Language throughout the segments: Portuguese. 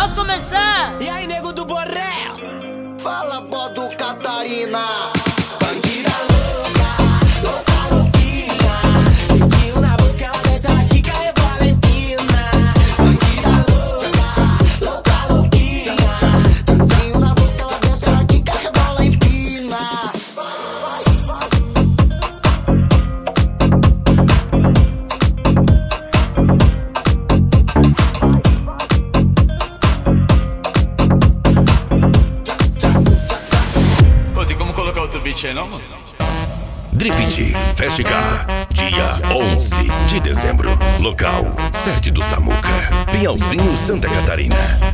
Posso começar? E aí, nego do Borel? Fala, Bodo Catarina. Bandida louca, louca louquinha. Dedinho na boca, ela desce, ela quica, é Valentina. Bandida louca, louca louquinha. Dedinho na boca, ela desce, ela quica, rebola e empina. Pô, tem como colocar outro beat aí não, mano? Drift Festival, dia 11 de dezembro. Local, sede do Samuca, Pinhalzinho, Santa Catarina.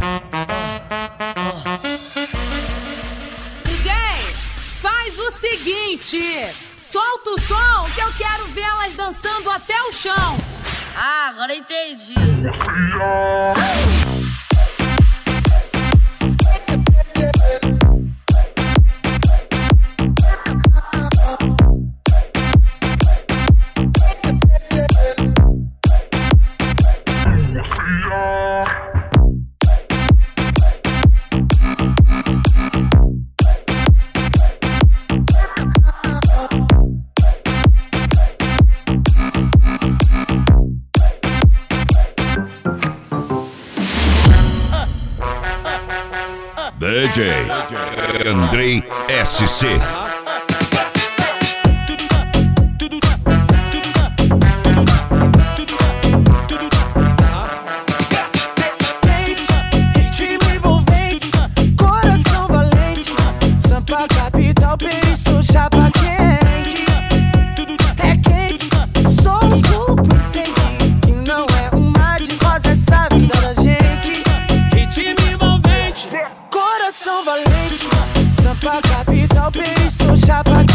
DJ, faz o seguinte: solta o som que eu quero ver elas dançando até o chão. Ah, agora entendi. DJ Andrei SC. Ritmo envolvente, coração valente. Sampa capital, perigo, chapa quente. É quente, sou um suco, entendi. Que não é um mar de rosa, essa vida da gente. Ritmo envolvente, coração valente. Sampa capital, perigo, chapa quente.